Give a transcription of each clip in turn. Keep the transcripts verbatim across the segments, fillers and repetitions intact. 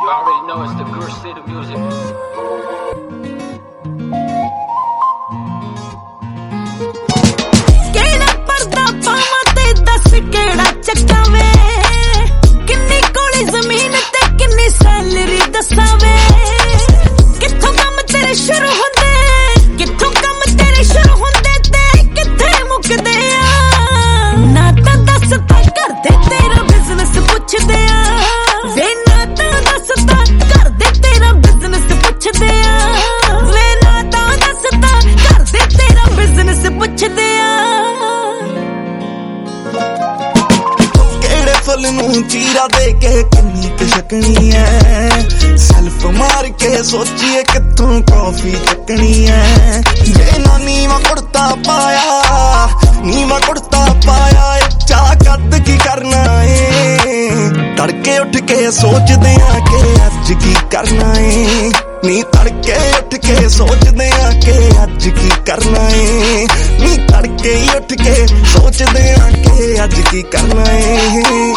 already know it's the Guru state of music. ਕਿਹੜਾ ਪਰਦਾ ਪਾਵਾਂ ਤੇ ਦੱਸ ਕਿਹੜਾ ਚੱਕਾ ਵੇ, ਕਿੰਨੀ ਕੋਲੀ ਜ਼ਮੀਨ ਤੇ ਕਿੰਨੀ ਸੈਲਰੀ ਦੱਸਾਂ ਵੇ, ਕਿੱਥੋਂ ਕੰਮ ਤੇਰੇ ਸ਼ੁਰੂ ਹੁੰਦੇ, ਕਿੱਥੋਂ ਕੰਮ ਤੇਰੇ ਸ਼ੁਰੂ ਹੁੰਦੇ ਤੇ ਕਿੱਥੇ ਮੁੱਕਦੇ ਆ, ਨਾ ਤਾਂ ਦੱਸ ਤਾਂ ਕਰਦੇ ਤੇਰਾ ਬਿਜ਼ਨਸ ਪੁੱਛਦੇ ਆ ਵੇ, ਨਾ ਤਾਂ ਦੱਸ ਤਾਂ ਕਰਦੇ ਤੇਰਾ ਬਿਜ਼ਨਸ ਪੁੱਛਦੇ ਆ ਵੇ, ਨਾ ਤਾਂ ਦੱਸ ਤਾਂ ਕਰਦੇ ਤੇਰਾ ਬਿਜ਼ਨਸ ਪੁੱਛਦੇ ਆ। ਕਿਹੜੇ ਫੁੱਲ ਨੂੰ ਚੀਰਾ ਦੇ ਕੇ ਕਿੰਨੀ ਕੁ ਛਕਣੀ ਐ, ਸੈਲਫ ਮਾਰ ਕੇ ਸੋਚੀਏ ਕਿੱਥੋਂ ਕੌਫੀ ਚੱਕਣੀ ਐ, ਜੇ ਨਾ ਨੀਵਾਂ ਕੁੜਤਾ ਪਾਇਆ, ਨੀਵਾਂ ਕੁੜਤਾ ਪਾਇਆ ਏ, ਚਾਹ ਕੱਦ ਕੀ ਕਰਨਾ ਏ, ਤੜਕੇ ਉੱਠ ਕੇ ਸੋਚਦੇ ਆ ਕਿ ਅੱਜ ਕੀ ਕਰਨਾ ਏ, ਨੀ ਤੜਕੇ ਉੱਠ ਕੇ ਸੋਚਦੇ ਆ ਕਿ ਅੱਜ ਕੀ ਕਰਨਾ ਏ, ਨੀ ਤੜਕੇ ਹੀ ਉੱਠ ਕੇ ਸੋਚਦੇ ਆ ਕਿ ਅੱਜ ਕੀ ਕਰਨਾ ਏ।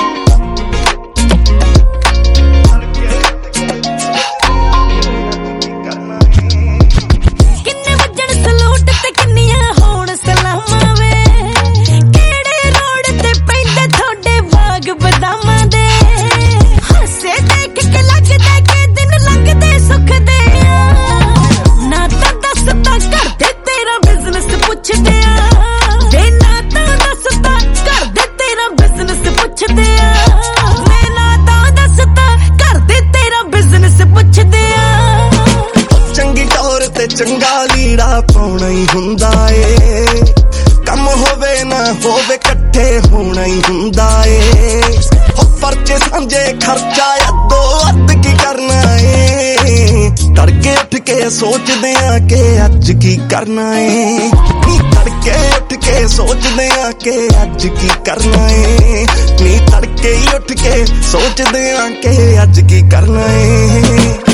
ਕਿੰਨੇ ਵੱਜਣ ਸਲੂਟ ਤੇ ਕਿੰਨੀਆਂ ਹੋਣ ਸਲਾਮਾਂ ਵੇ, ਕਿਹੜੇ ਰੋਡ ਤੇ ਪੈਂਦੇ ਤੁਹਾਡੇ ਬਾਗ ਬਦਾਮਾਂ ਦੇ, ਹਾਸੇ ਦੇਖ ਕੇ ਲੱਗਦਾ ਕਿ ਦਿਨ ਲੰਘਦੇ ਸੁੱਖ ਦੇ ਆ, ਨਾ ਤਾਂ ਦੱਸ ਤਾਂ ਕਰਦੇ ਤੇਰਾ ਬਿਜ਼ਨਸ ਪੁੱਛਦੇ ਆ ਵੇ, ਨਾ ਤਾਂ ਦੱਸ ਤਾਂ ਕਰਦੇ ਤੇਰਾ ਬਿਜ਼ਨਸ ਪੁੱਛਦੇ ਆ ਵੇ, ਨਾ ਤਾਂ ਦੱਸ ਤਾਂ ਕਰਦੇ ਤੇਰਾ ਬਿਜ਼ਨਸ ਪੁੱਛਦੇ ਆ। ਚੰਗੀ ਟੌਰ ਤੇ ਚੰਗਾ ਲੀੜਾ ਪਾਉਣਾ ਹੀ ਹੁੰਦਾ ਏ, ਕੰਮ ਹੋਵੇ ਨਾ ਹੋਵੇ ਇਕੱਠੇ ਹੋਣਾ ਹੀ ਹੁੰਦਾ ਏ, ਹੋ ਪਰਚੇ ਸਾਂਝੇ ਖਰਚਾ ਅੱਧੋ ਅੱਧ ਕੀ ਕਰਨਾ ਏ, ਤੜਕੇ ਉੱਠ ਕੇ ਸੋਚਦੇ ਆ ਕਿ ਅੱਜ ਕੀ ਕਰਨਾ ਏ, ਨੀ ਤੜਕੇ ਉੱਠ ਕੇ ਸੋਚਦੇ ਆ ਕਿ ਅੱਜ ਕੀ ਕਰਨਾ ਏ, ਨੀ ਤੜਕੇ ਹੀ ਉੱਠ ਕੇ ਸੋਚਦੇ ਆ ਕਿ ਅੱਜ ਕੀ ਕਰਨਾ ਏ।